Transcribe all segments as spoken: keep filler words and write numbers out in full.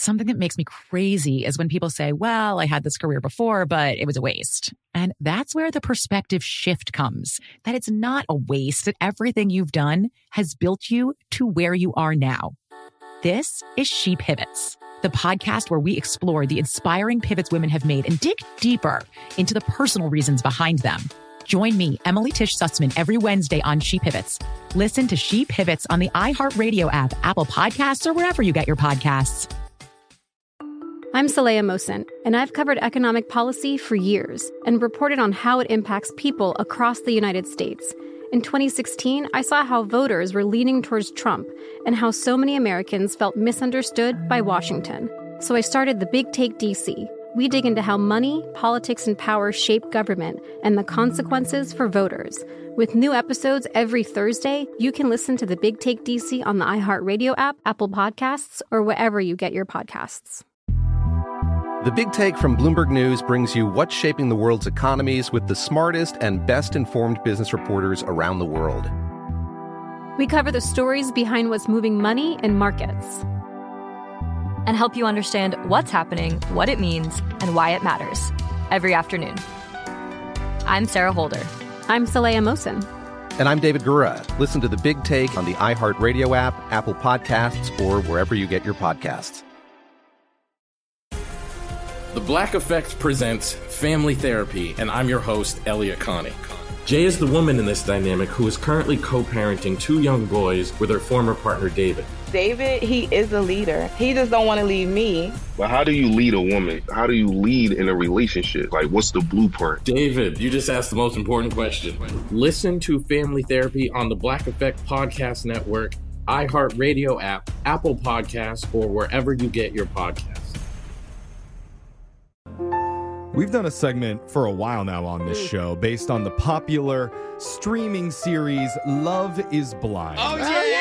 Something that makes me crazy is when people say, well, I had this career before, but it was a waste. And that's where the perspective shift comes, that it's not a waste, that everything you've done has built you to where you are now. This is She Pivots, the podcast where we explore the inspiring pivots women have made and dig deeper into the personal reasons behind them. Join me, Emily Tish Sussman, every Wednesday on She Pivots. Listen to She Pivots on the iHeartRadio app, Apple Podcasts, or wherever you get your podcasts. I'm Saleha Mohsin, and I've covered economic policy for years and reported on how it impacts people across the United States. In twenty sixteen, I saw how voters were leaning towards Trump and how so many Americans felt misunderstood by Washington. So I started The Big Take D C. We dig into how money, politics, and power shape government and the consequences for voters. With new episodes every Thursday, you can listen to The Big Take D C on the iHeartRadio app, Apple Podcasts, or wherever you get your podcasts. The Big Take from Bloomberg News brings you what's shaping the world's economies with the smartest and best-informed business reporters around the world. We cover the stories behind what's moving money and markets, and help you understand what's happening, what it means, and why it matters every afternoon. I'm Sarah Holder. I'm Saleha Mohsin. And I'm David Gura. Listen to The Big Take on the iHeartRadio app, Apple Podcasts, or wherever you get your podcasts. The Black Effect presents Family Therapy, and I'm your host, Elliot Connie. Jay is the woman in this dynamic who is currently co-parenting two young boys with her former partner, David. David, he is a leader. He just don't want to leave me. But how do you lead a woman? How do you lead in a relationship? Like, what's the blueprint? David, you just asked the most important question. Listen to Family Therapy on the Black Effect Podcast Network, iHeartRadio app, Apple Podcasts, or wherever you get your podcasts. We've done a segment for a while now on this show based on the popular streaming series Love is Blind. Oh,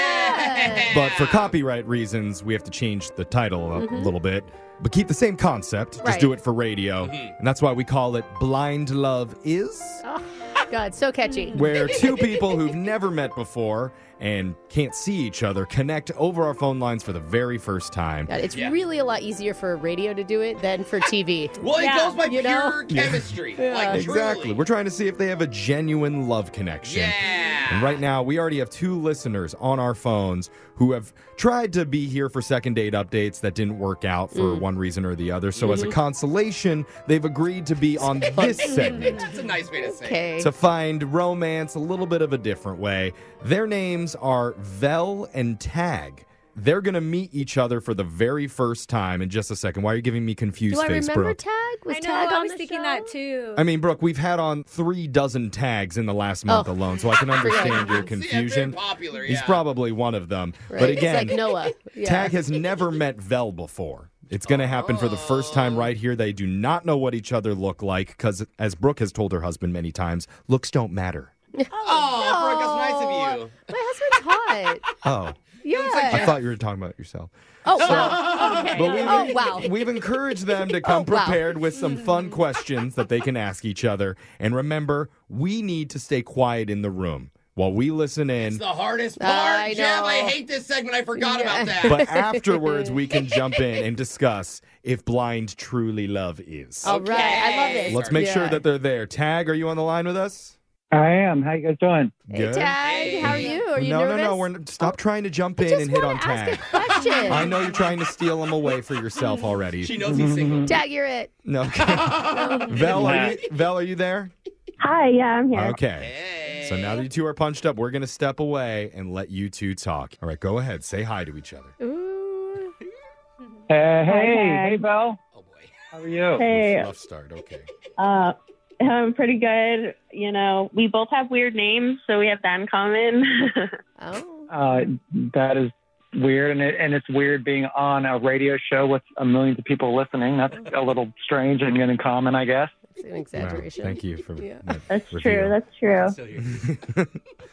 yeah! But for copyright reasons, we have to change the title a Mm-hmm. little bit, but keep the same concept, just Right. do it for radio. Mhm. And that's why we call it Blind Love Is, Oh, God, so catchy. where two people who've never met before and can't see each other connect over our phone lines for the very first time. God, it's Yeah. really a lot easier for radio to do it than for T V. Well, it Yeah, goes by you pure know? chemistry. Yeah. Like, Exactly. truly. We're trying to see if they have a genuine love connection. Yeah. And right now, we already have two listeners on our phones who have tried to be here for second date updates that didn't work out for Mm. one reason or the other. So Mm-hmm. as a consolation, they've agreed to be on this segment That's a nice way to say it. Okay. to find romance a little bit of a different way. Their names are Vel and Tag. They're going to meet each other for the very first time in just a second. Why are you giving me confused Do I face, remember Brooke? Tag? Was I know, Tag on I was the thinking show? that too. I mean, Brooke, we've had on three dozen tags in the last month Oh. alone, so I can understand your See, confusion. they're popular, He's yeah. probably one of them. Right. But again, It's like Noah. Yeah. Tag has never met Vel before. It's going to happen for the first time right here. They do not know what each other look like because, as Brooke has told her husband many times, looks don't matter. Oh, Brooke, that's nice of you. My husband's hot. Oh, Yeah. I thought you were talking about yourself. Oh, wow. Okay. But we've, Oh, wow. we've encouraged them to come Oh, wow. prepared with some fun questions that they can ask each other. And remember, we need to stay quiet in the room while we listen in. It's the hardest part, I Jeff. know. I hate this segment. I forgot Yeah. about that. But afterwards, we can jump in and discuss if blind truly love is. All right. I love this. Let's make sure Yeah. that they're there. Tag, are you on the line with us? I am. How you guys doing? Hey, Good. Tag. How are you? Are you no, nervous? no, no. We're n- stop trying to jump I in just and hit on wanna ask Tag. a question. I know you're trying to steal them away for yourself already. She knows he's single. Tag, you're it. No. Vel, are you, Vel, are you there? Hi, yeah, I'm here. Okay. Hey. So now that you two are punched up, we're going to step away and let you two talk. All right, go ahead. Say hi to each other. Ooh. Uh, hey, Tag. hey, Belle. Oh, boy. How are you? Hey, Rough start. Okay. uh, I'm pretty good. You know, we both have weird names, so we have that in common. Oh. Uh, that is weird, and it, and it's weird being on a radio show with a millions of people listening. That's a little strange and in common, I guess. It's an Wow, exaggeration. thank you for Yeah. that That's reveal. true. That's true. Still here.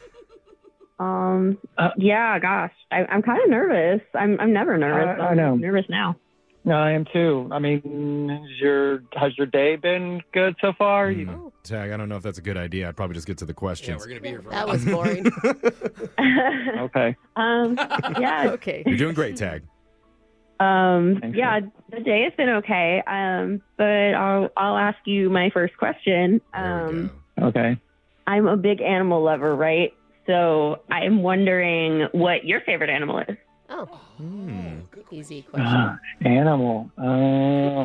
Um, Uh, yeah, gosh, I, I'm kind of nervous. I'm I'm never nervous. I- I I'm know. nervous now. No, I am too. I mean, has your has your day been good so far? You- Mm. Tag, I don't know if that's a good idea. I'd probably just get to the Yeah, questions. we're going to be here for a That while. was boring. Okay. um, yeah, Okay. You're doing great, Tag. Um, Thanks, yeah, the day has been okay. Um, but I'll I'll ask you my first question. Um, Okay. I'm a big animal lover, right? So I'm wondering what your favorite animal is. Oh, Hmm. easy question. Uh, animal. Uh,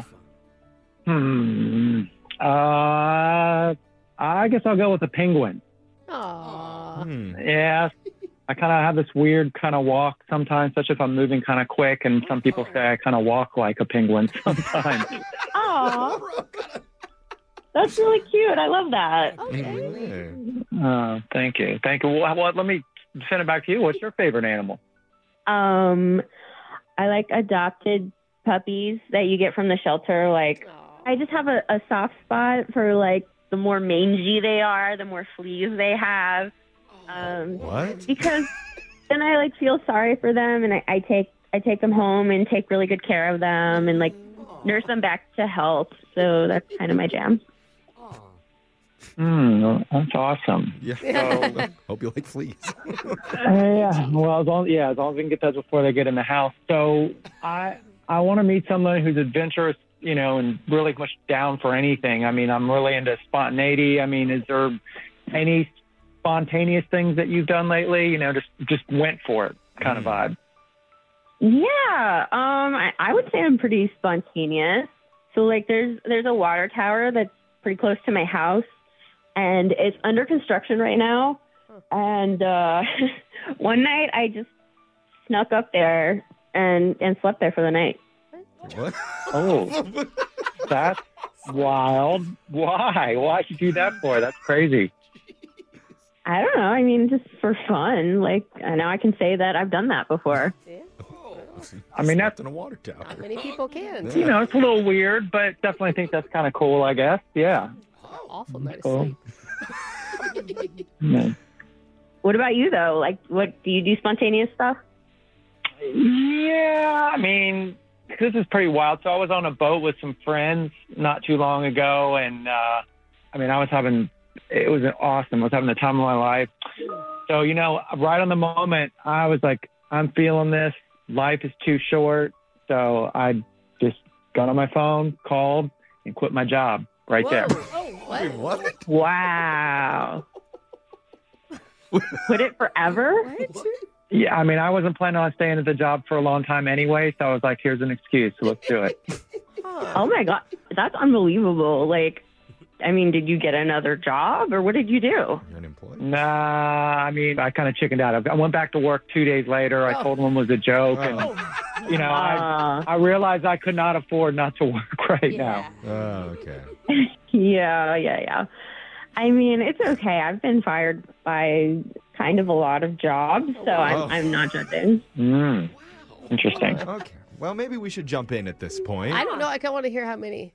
hmm. Uh, I guess I'll go with a penguin. Aw. Hmm. Yeah. I kind of have this weird kind of walk sometimes, especially if I'm moving kind of quick. And some people say I kind of walk like a penguin sometimes. Oh, that's really cute. I love that. Okay. uh, thank you. Thank you. Well, well, let me send it back to you. What's your favorite animal? Um, I like adopted puppies that you get from the shelter. Like, I just have a, a soft spot for like the more mangy they are, the more fleas they have. Um, What? Because then I like feel sorry for them, and I, I take I take them home and take really good care of them, and like nurse them back to health. So that's kind of my jam. Hmm, that's awesome. Yeah. So, Hope you like fleas. Uh, yeah, well, as long yeah, as long as we can get those before they get in the house. So I I want to meet someone who's adventurous, you know, and really much down for anything. I mean, I'm really into spontaneity. I mean, is there any spontaneous things that you've done lately? You know, just just went for it kind of vibe. Yeah, um, I, I would say I'm pretty spontaneous. So like, there's there's a water tower that's pretty close to my house, and it's under construction right now. And uh, one night I just snuck up there and and slept there for the night. What? Oh, that's wild. Why? Why'd you do that for? That's crazy. I don't know. I mean, just for fun. Like, I know I can say that I've done that before. I mean, that's in a water tower. Not many people can. You know, it's a little weird, but definitely think that's kind of cool, I guess. Yeah. Awful night of Cool. sleep. Yeah. What about you, though? Like, what do you do spontaneous stuff? Yeah, I mean, this is pretty wild. So I was on a boat with some friends not too long ago, and uh, I mean, I was having, it was awesome. I was having the time of my life. So, you know, right on the moment, I was like, I'm feeling this. Life is too short. So I just got on my phone, called, and quit my job right there. Oh, what? Wait, what? Wow. Quit it forever? Yeah, I mean, I wasn't planning on staying at the job for a long time anyway, so I was like, here's an excuse. So let's do it. Oh, my God. That's unbelievable. Like, I mean, did you get another job, or what did you do? You're unemployed. Nah, I mean, I kind of chickened out. I went back to work two days later. I Oh. told them it was a joke. And, you know, I, Uh, I realized I could not afford not to work right Yeah. Oh, okay. yeah, yeah, yeah. I mean, it's okay. I've been fired by kind of a lot of jobs, so Oh. I'm, I'm not judging. now. Mm, interesting. Okay. Well, maybe we should jump in at this point. I don't know. I kind of want to hear how many.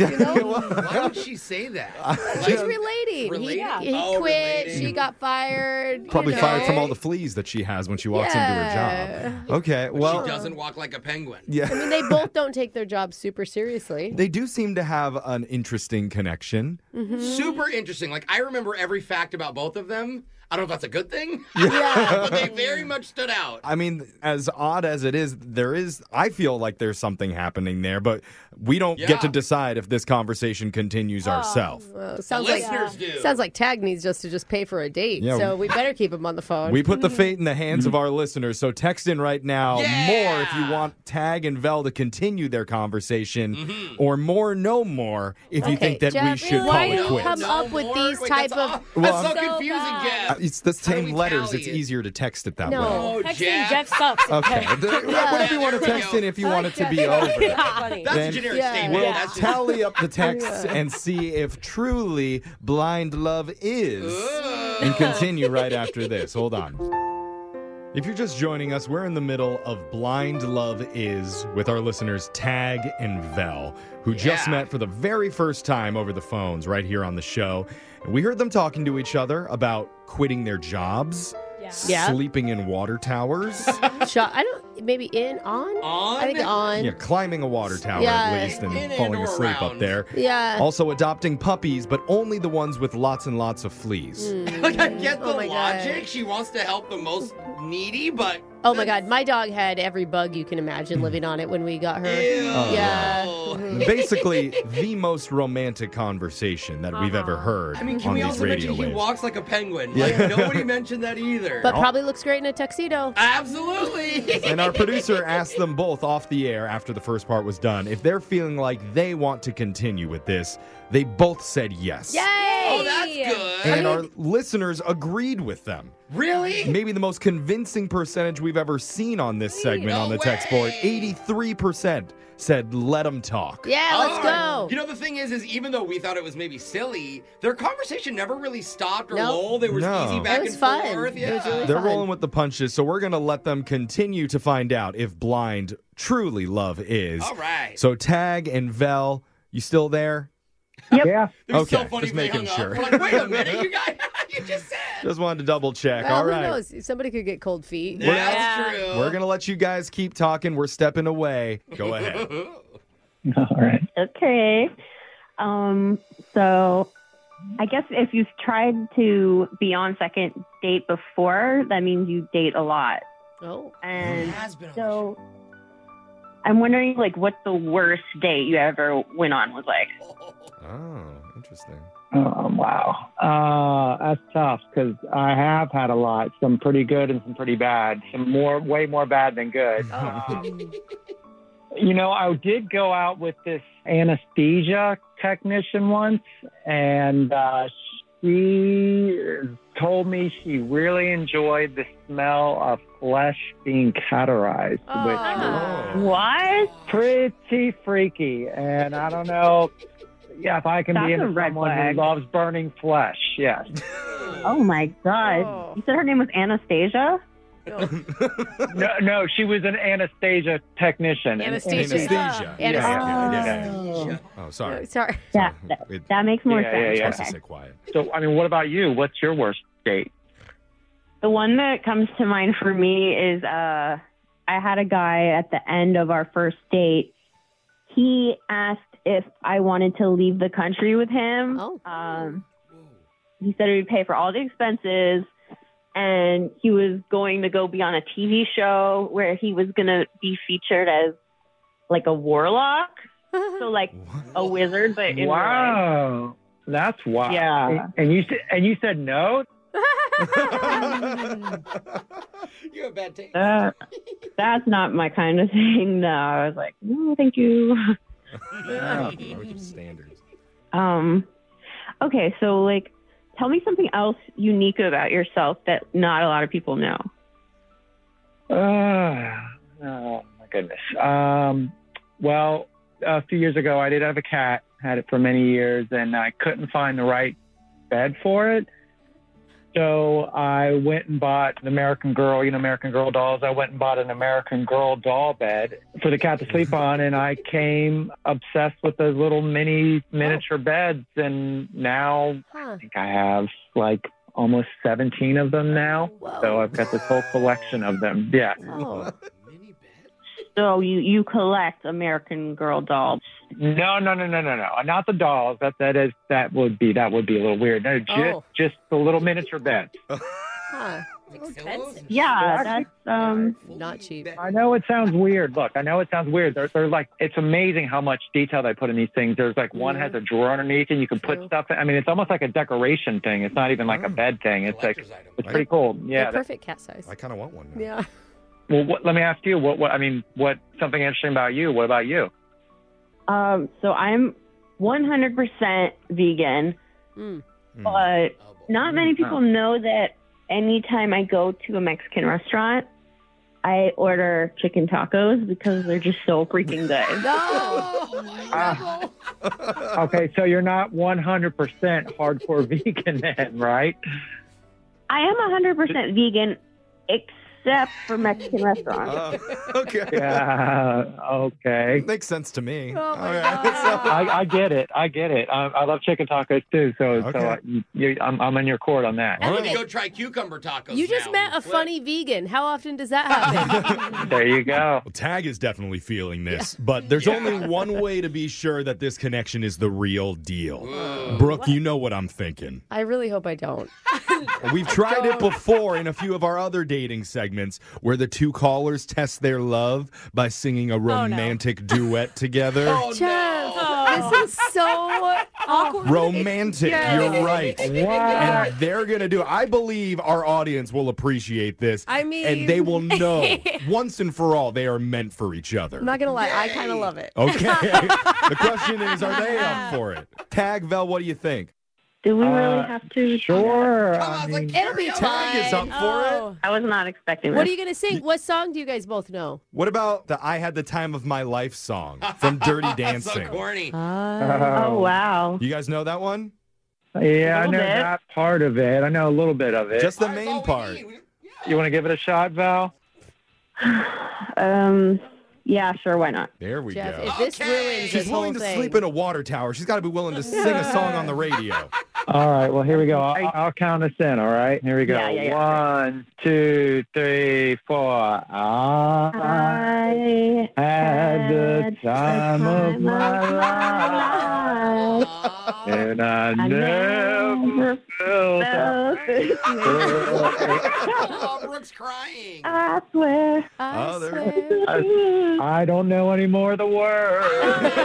Why would she say that? She's relating. Relating? He, he Oh, quit. relating. She got fired. Probably you fired know. from all the fleas that she has when she walks Yeah. into her job. Okay. Well, she doesn't walk like a penguin. yeah. I mean, they both don't take their job super seriously. They do seem to have an interesting connection. Super interesting. Like, I remember every fact about both of them. I don't know if that's a good thing, Yeah. but they very much stood out. I mean, as odd as it is, there is, I feel like there's something happening there, but we don't Yeah. get to decide if this conversation continues ourselves. Well, The sounds like listeners do. sounds like Tag needs just to just pay for a date. Yeah. So we better keep him on the phone. We put the fate in the hands of our listeners, so text in right now Yeah. more if you want Tag and Vel to continue their conversation, or more, no more if you Okay, think that we Jeff, should why call do it you quits. come No up with more? these Wait, type that's, of- oh, that's Well, so I'm- confusing, So Jeff. Uh, It's the How do same we letters. tally It's it? easier to text it that No. way. Oh, Texting Jeff. Jeff sucks. Okay. Whatever you want to there we text go. in if you I want like it to be Jeff. over. Funny. That's Then a generic Yeah. statement. We'll That's just- tally up the texts and see if truly blind love is. And continue right after this. Hold on. If you're just joining us, we're in the middle of Blind Love Is with our listeners Tag and Vel, who just Yeah. met for the very first time over the phones right here on the show. And we heard them talking to each other about quitting their jobs, Yeah. Yeah. sleeping in water towers, Shot. I don't. Maybe in on. On? I think on. yeah, climbing a water tower Yeah. at least, and In and falling or asleep up around. there. Yeah. Also adopting puppies, but only the ones with lots and lots of fleas. Like, I get the Oh my God. logic. She wants to help the most needy, but Oh my God, my dog had every bug you can imagine living on it when we got her. Oh, yeah. yeah. Basically, the most romantic conversation that we've ever heard I mean, can on we these also radio mention he waves. walks like a penguin? Yeah. Like, nobody mentioned that either. But probably looks great in a tuxedo. Absolutely. And our producer asked them both off the air after the first part was done if they're feeling like they want to continue with this. They both said yes. Yay! Oh, that's good. And our listeners agreed with them. Really? Maybe the most convincing percentage we've ever seen on this segment No on the text board. eighty-three percent said let them talk. Yeah, let's Oh, go. You know, the thing is, is even though we thought it was maybe silly, their conversation never really stopped or Nope. lulled. They were No. easy back It was and fun. forth. It Yeah. was really They're fun. rolling with the punches, so we're going to let them continue to find out if blind truly love is. All right. So Tag and Vel, you still there? Yeah. It was Okay, so funny just they making hung sure. up. We're like, wait a minute, you guys, you just said. Just wanted to double check. Well, All who right. knows? Somebody could get cold feet. That's true. We're going to let you guys keep talking. We're stepping away. Go ahead. All right. Okay. Um, so I guess if you've tried to be on second date before, that means you date a lot. Oh. And It has been on so I'm wondering, like, what the worst date you ever went on was like. Oh, interesting. Oh, wow. Uh, that's tough because I have had a lot. Some pretty good and some pretty bad. Some more, way more bad than good. Um, you know, I did go out with this anesthesia technician once, and uh, she told me she really enjoyed the smell of flesh being cauterized, Oh. which was What? pretty freaky. And I don't know, yeah, if I can That's be a into red someone flag. who loves burning flesh, yes. Oh my God. Oh. You said her name was Anastasia? No, no, she was an anesthesia technician. An- Anesthesia. Anesthesia. Yeah. Yeah, yeah, yeah. Oh. Oh, sorry. Oh, sorry. Yeah, that, It- that makes more Yeah, sense. yeah, yeah. Supposed to Okay. sit quiet. So, I mean, what about you? What's your worst date? The one that comes to mind for me is uh, I had a guy at the end of our first date. He asked if I wanted to leave the country with him. Oh. Um, he said he would pay for all the expenses, and he was going to go be on a T V show where he was going to be featured as like a warlock. So like a wizard, but in real life. Wow, that's wild. Yeah. And you said, and you said no. You have bad taste. Uh, that's not my kind of thing. No, I was like, no, thank you. Yeah. Standards. Um, okay, so like, tell me something else unique about yourself that not a lot of people know. Uh, oh my goodness. Um, well, a few years ago, I did have a cat. Had it for many years, and I couldn't find the right bed for it. So I went and bought an American Girl, you know, American Girl dolls. I went and bought an American Girl doll bed for the cat to sleep on, and I came obsessed with those little mini miniature beds. And now Huh. I think I have like almost seventeen of them now. Whoa. So I've got this whole collection of them. Yeah. Oh. So you, you collect American Girl dolls. No, no, no, no, no, no. Not the dolls. That that is that would be that would be a little weird. No, just Oh. just the little miniature beds. Huh. Expensive. Yeah, that's um. Not cheap. I know it sounds weird. Look, I know it sounds weird. They're, they're like, it's amazing how much detail they put in these things. There's like one Yeah. has a drawer underneath and you can put True. stuff in. I mean, it's almost like a decoration thing. It's not even like a bed thing. It's like, Collector's item. it's pretty cool. Yeah. They're that- perfect cat size. I kind of want one now. Yeah. well, what, let me ask you, what, what, I mean, what, something interesting about you. What about you? Um. So I'm one hundred percent vegan, Mm. but Oh, boy. not many people know that anytime I go to a Mexican restaurant, I order chicken tacos because they're just so freaking good. Ah. Okay, so you're not one hundred percent hardcore vegan then, right? I am one hundred percent vegan, except for Mexican restaurants. Oh, okay. Yeah, okay. Makes sense to me. Oh, All my right. God. I, I get it. I get it. I, I love chicken tacos too. So, so Okay. uh, you, you, I'm, I'm in your court on that. I'm gonna go try cucumber tacos. You just now met a and flip. funny vegan. How often does that happen? There you go. Well, Tag is definitely feeling this, but there's Yeah. only one way to be sure that this connection is the real deal. Brooke, you know what I'm thinking. I really hope I don't. We've tried it before in a few of our other dating segments. segments where the two callers test their love by singing a romantic oh, no. duet together. Oh, Jeff, no. This is so awkward. Romantic, yes. You're right. What? And they're going to do it. I believe our audience will appreciate this. I mean... And they will know once and for all they are meant for each other. I'm not going to lie, Yay. I kind of love it. Okay. The question is, are they up for it? Tag, Vel, what do you think? Do we really Uh, have to? Sure. I mean, like, It'll be fun. Tag is up for oh. it. I was not expecting this. What are you going to sing? What song do you guys both know? What about the I Had the Time of My Life song from Dirty Dancing? So corny. Uh, Oh, wow. You guys know that one? Yeah, I know bit. that part of it. I know a little bit of it. Just the That's all main we part. need. We- You want to give it a shot, Val? Um, yeah, sure, why not? There we Jeff, go. if this Okay. ruins She's this whole willing to thing. sleep in a water tower. She's got to be willing to sing a song on the radio. All right, well, here we go. Are you- I'll, I'll count us in, all right? Here we go. Yeah, yeah, yeah. One, two, three, four. I I had the time of my life, Aw. and I, I never never felt felt this Oh, Brooke's crying. I swear. I Oh, there- swear. I, I don't know any more of the words. Is that, is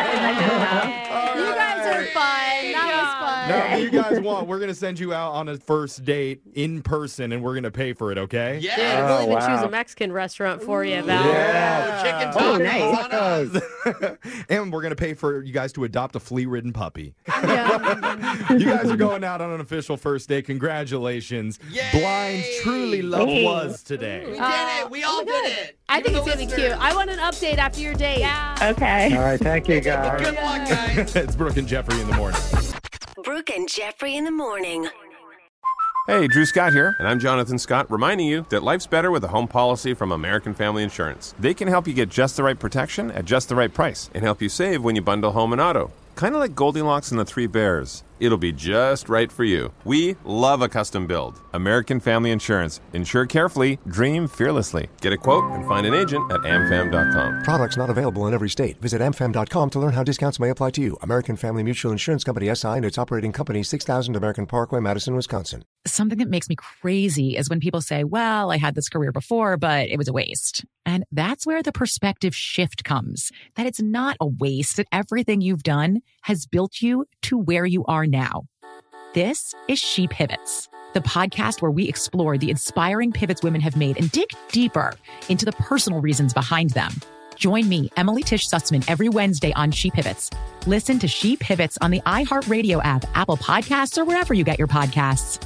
that You guys are fun. That was fun. Now, if you guys want, we're going to send you out on a first date in person, and we're going to pay for it, okay? Yeah. Dude, we'll Oh, even wow. choose a Mexican restaurant for you, Val. Yeah. Chicken Oh, tacos nice. on us. And we're going to pay for you guys to adopt a flea-ridden puppy. Yeah. You guys are going out on an official first date. Congratulations. Yay. Blind Truly Love Hey. was today. We did Uh, it. We all oh my did God. it. I Even think it's the going to be listeners. cute. I want an update after your date. Yeah. Okay. All right, thank you, guys. Good luck, guys. It's Brooke and Jeffrey in the morning. Brooke and Jeffrey in the morning. Hey, Drew Scott here, and I'm Jonathan Scott, reminding you that life's better with a home policy from American Family Insurance. They can help you get just the right protection at just the right price and help you save when you bundle home and auto. Kind of like Goldilocks and the Three Bears. It'll be just right for you. We love a custom build. American Family Insurance. Insure carefully, dream fearlessly. Get a quote and find an agent at amfam dot com. Products not available in every state. Visit amfam dot com to learn how discounts may apply to you. American Family Mutual Insurance Company S I and its operating company, six thousand American Parkway, Madison, Wisconsin. Something that makes me crazy is when people say, well, I had this career before, but it was a waste. And that's where the perspective shift comes, that it's not a waste, that everything you've done has built you to where you are now. This is She Pivots, the podcast where we explore the inspiring pivots women have made and dig deeper into the personal reasons behind them. Join me, Emily Tish Sussman, every Wednesday on She Pivots. Listen to She Pivots on the iHeartRadio app, Apple Podcasts, or wherever you get your podcasts.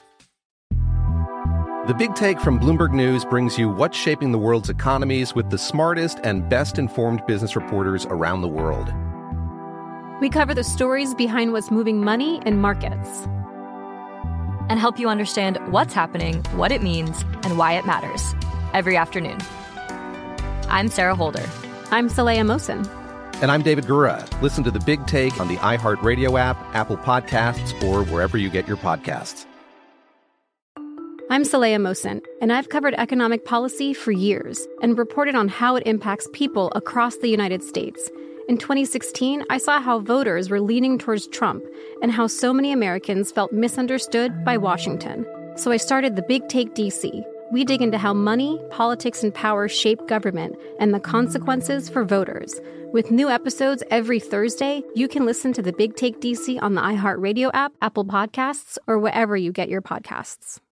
The Big Take from Bloomberg News brings you what's shaping the world's economies with the smartest and best-informed business reporters around the world. We cover the stories behind what's moving money and markets. And help you understand what's happening, what it means, and why it matters. Every afternoon. I'm Sarah Holder. I'm Saleha Mohsin. And I'm David Gura. Listen to The Big Take on the iHeartRadio app, Apple Podcasts, or wherever you get your podcasts. I'm Saleha Mohsin, and I've covered economic policy for years and reported on how it impacts people across the United States. In twenty sixteen, I saw how voters were leaning towards Trump and how so many Americans felt misunderstood by Washington. So I started The Big Take D C. We dig into how money, politics, and power shape government and the consequences for voters. With new episodes every Thursday, you can listen to The Big Take D C on the iHeartRadio app, Apple Podcasts, or wherever you get your podcasts.